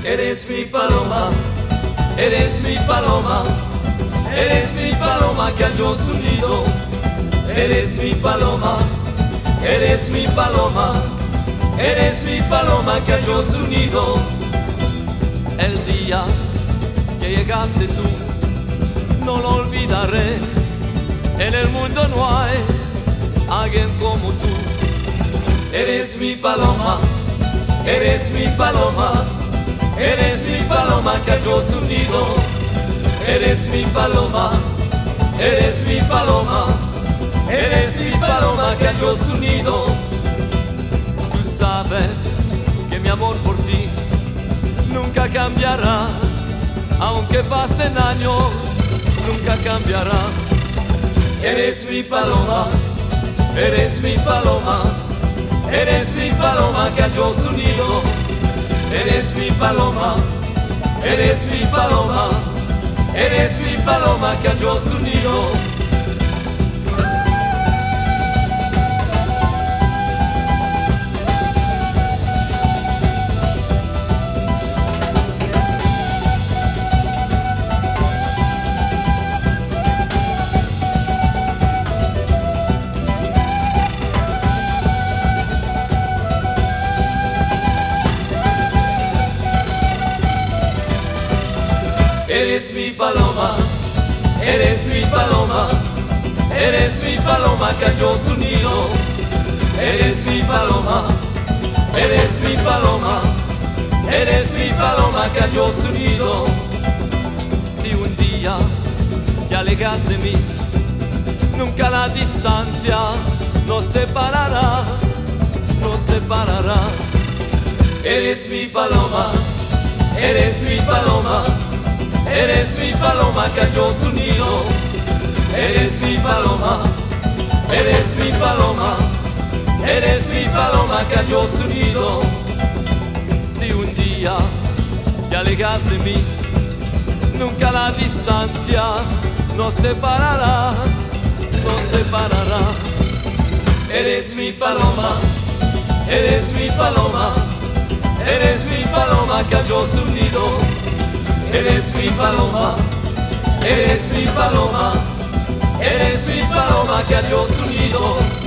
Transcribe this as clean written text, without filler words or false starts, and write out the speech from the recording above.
Eres mi paloma, eres mi paloma, eres mi paloma que halló su nido. Eres mi paloma, eres mi paloma, eres mi paloma que halló su nido. El día que llegaste tú, no lo olvidaré. En el mundo no hay alguien como tú. Eres mi paloma, eres mi paloma, eres mi paloma que halló su nido. Eres mi paloma, eres mi paloma, eres mi paloma que halló su nido. Tú sabes que mi amor por ti nunca cambiará, aunque pasen años, nunca cambiará. Eres mi paloma, eres mi paloma, eres mi paloma que halló su nido. Eres mi paloma, eres mi paloma, eres mi paloma que halló su nido. Eres mi paloma, eres mi paloma, eres mi paloma que halló su nido. Eres mi paloma, eres mi paloma, eres mi paloma que halló su nido. Si un día te alejas de mí, nunca la distancia nos separará, nos separará. Eres mi paloma, eres mi paloma, eres mi paloma que halló su nido. Eres mi paloma, eres mi paloma, eres mi paloma que halló su nido. Si un día te alejas de mí, nunca la distancia nos separará, nos separará. Eres mi paloma, eres mi paloma, eres mi paloma que halló su nido. Eres mi paloma, eres mi paloma, eres mi paloma que halló su nido.